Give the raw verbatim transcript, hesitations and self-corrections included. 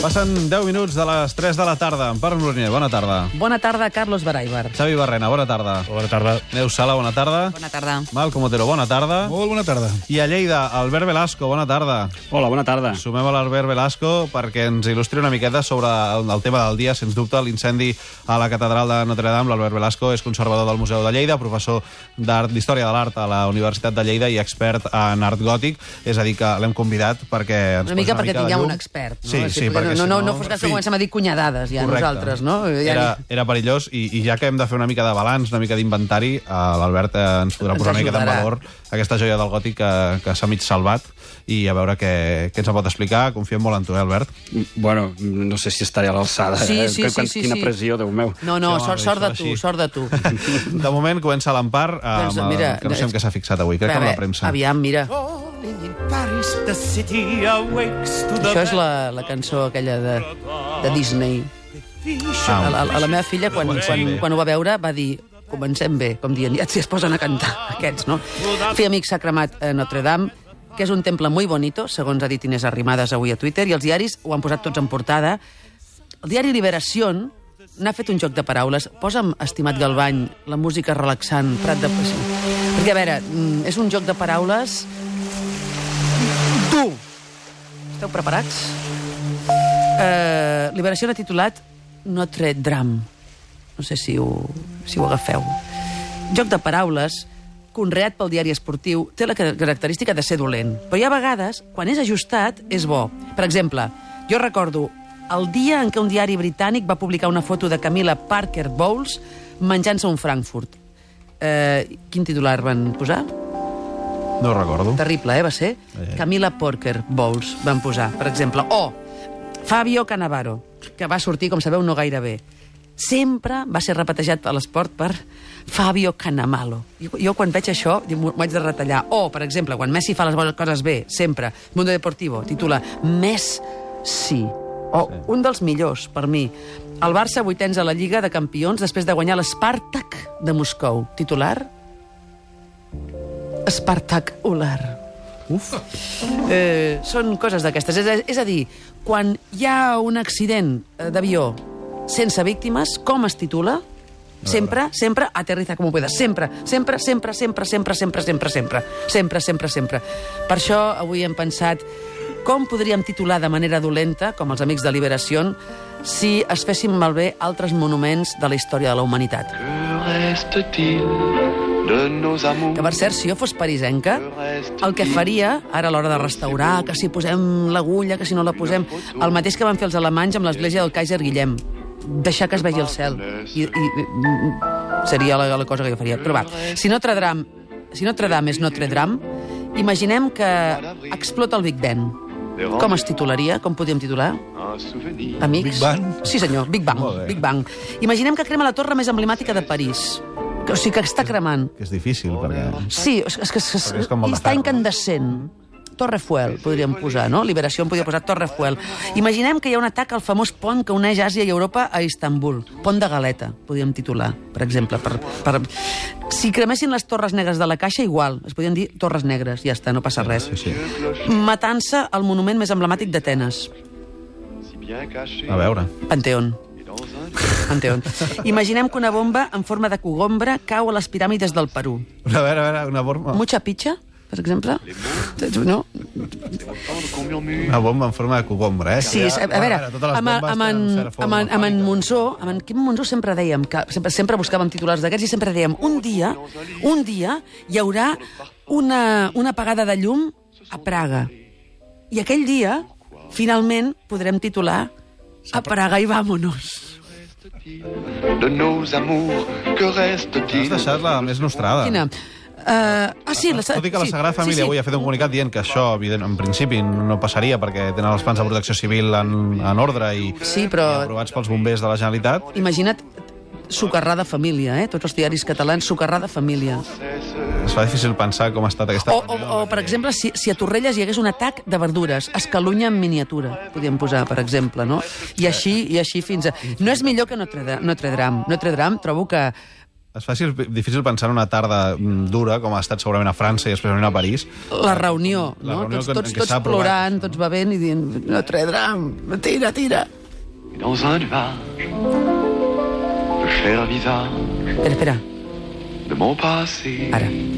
Passen deu minuts de les tres de la tarda. Empar Moliner, bona tarda. Bona tarda, Carlos Baraibar. Xavi Barrena, bona tarda. Bona tarda. Neus Sala, bona tarda. Bona tarda. Malcom Otero, bona tarda. Molt bona tarda. I a Lleida, Albert Velasco, bona tarda. Hola, bona tarda. Sumem a l'Albert Velasco perquè ens il·lustri una miqueta sobre el, el tema del dia, sens dubte, l'incendi a la catedral de Notre Dame. L'Albert Velasco és conservador del Museu de Lleida, professor d'art d'Història de l'Art a la Universitat de Lleida i expert en art gòtic. És a dir, que l'hem convidat perquè ens Una mica posi perquè una mica tinguem de llum. un expert. No? Sí, És sí, dir, perquè no, si no, no... no fos cas que comencem a dir cunyadades ja Correcte. nosaltres, no? Ja Era, ni... era perillós i, i ja que hem de fer una mica de balanç, una mica d'inventari, eh, l'Albert eh, ens podrà Ens posar una miqueta en ajudarà. valor aquesta joia del gòtic que, que s'ha mig salvat i a veure què, què ens en pot explicar. Confiem molt en tu, eh, Albert? Bueno, no sé si estaré a l'alçada. Sí, eh? sí, Que- sí, que- sí, Quina sí. pressió, Déu meu. No, no, Sí, home, sort, sort de això tu, així. sort de tu. De moment comença l'Empar, eh, Doncs, amb el- mira, que no sé en què s'ha fixat avui, crec que amb la premsa. Aviam, mira. In Paris, the city awakes to the Això és la, la cançó aquella de, de Disney. Ah, A la, a la meva filla, quan, quan, quan ho va veure, va dir comencem bé, com dient, ja si es posen a cantar aquests, no? Fill amic s'ha cremat a Notre Dame, que és un temple muy bonito, segons ha dit Inés Arrimadas avui a Twitter, i els diaris ho han posat tots en portada. El diari Liberación n'ha fet un joc de paraules. Posa'm, estimat Galvany, la música relaxant, Prat de Passió. Perquè, a veure, mm, és un joc de paraules dur. Esteu preparats? Uh, Liberació n'ha titulat Notre Dame. No sé si ho, si ho agafeu. Joc de paraules conreat pel diari esportiu, té la característica de ser dolent. Però hi ha vegades, quan és ajustat, és bo. Per exemple, jo recordo el dia en què un diari britànic va publicar una foto de Camilla Parker Bowles menjant-se un Frankfurt. Eh, quin titular van posar? No ho recordo. Terrible, eh, va ser? Eh. Camilla Parker Bowles van posar, per exemple. O Fabio Cannavaro, que va sortir, com sabeu, no gaire bé. Sempre va ser repetejat a l'esport per Fabio Cannavaro. Jo, jo quan veig això, m'ho haig de retallar. O, per exemple, quan Messi fa les coses bé, sempre, Mundo Deportivo titula Messi. O un dels millors, per mi. El Barça vuitens a la Lliga de Campions després de guanyar l'Spartak de Moscou. Titular? Spartak Ular. Uf. Eh, són coses d'aquestes. És, a- és a dir, quan hi ha un accident eh, d'avió sense víctimes, com es titula? Sempre, sempre, aterriza como puedas. Sempre, sempre, sempre, sempre, sempre, sempre, sempre, sempre, sempre, sempre, sempre. Per això avui hem pensat com podríem titular de manera dolenta, com els amics de Liberació, si es fessin malbé altres monuments de la història de la humanitat. Que, per cert, si jo fos parisenca, el que faria, ara a l'hora de restaurar, que si posem l'agulla, que si no la posem, el mateix que van fer els alemanys amb l'església del Kaiser Guillem, deixar que es vegi el cel. I, i, i seria la, la cosa que jo faria. Però va, si Notre Dame, si Notre Dame és Notre Dame, imaginem que explota el Big Ben. Com es titularia? Com podríem titular? Amics? Big Bang? Sí, senyor, Big Bang. Molt bé. Big Bang. Imaginem que crema la torre més emblemàtica de París. O sigui, que està cremant. Que és difícil, perquè... Sí, és, és que és, Perquè és com molt de està ferro. incandescent. Torre Fuel, podríem posar, no? Liberació en podria posar Torre Fuel. Imaginem que hi ha un atac al famós pont que uneix Àsia i Europa a Istanbul. Pont de Galeta, podríem titular, per exemple. Per, per... Si cremessin les Torres Negres de la Caixa, igual. Es podrien dir Torres Negres, ja està, no passa res. Sí, sí. Matant-se al monument més emblemàtic d'Atenes. A veure. Panteón. Panteón. Imaginem que una bomba en forma de cogombre cau a les piràmides del Perú. A veure, a veure, una forma... Mucha pitxa, per exemple? No? Una bomba en forma de cogombre, eh? Sí, és, a, a veure, totes les amb, bombes amb, en, tenen una certa amb, forma en, amb en mecànica. Monsó, amb en Quim Monsó sempre dèiem, que sempre, sempre buscàvem titulars d'aquests i sempre dèiem, un dia, un dia hi haurà una, una apagada de llum a Praga. I aquell dia, finalment, podrem titular A Praga i vámonos. De nos amours, que reste-t-il? Has deixat la més nostrada. Quina? Uh, ah, sí, la, Tot i que la sí, Sagrada sí, Família sí. avui ha fet un comunicat dient que això, evident, en principi, no passaria perquè tenen els plans de protecció civil en, en ordre i, Sí, però- i aprovats pels bombers de la Generalitat. Imagina't socarrada família, eh? Tots els diaris catalans, socarrada família. Es fa difícil pensar com ha estat aquesta... O, o, o per exemple, si, si a Torrelles hi hagués un atac de verdures, Escalunya en miniatura, podríem posar, per exemple, no? I així, i així fins a... No és millor que Notre, Dame, Notre Dame. Notre Dame trobo que Es fa difícil pensar en una tarda dura, com ha estat segurament a França i especialment a París. La reunió, La no? reunió Tots, que- tots, que tots s'ha aprovat, plorant, no? tots bevent i dient Notre Dame, tira, tira. Et dans un nuage, le cher visage Espera, espera, de mon passé. ara.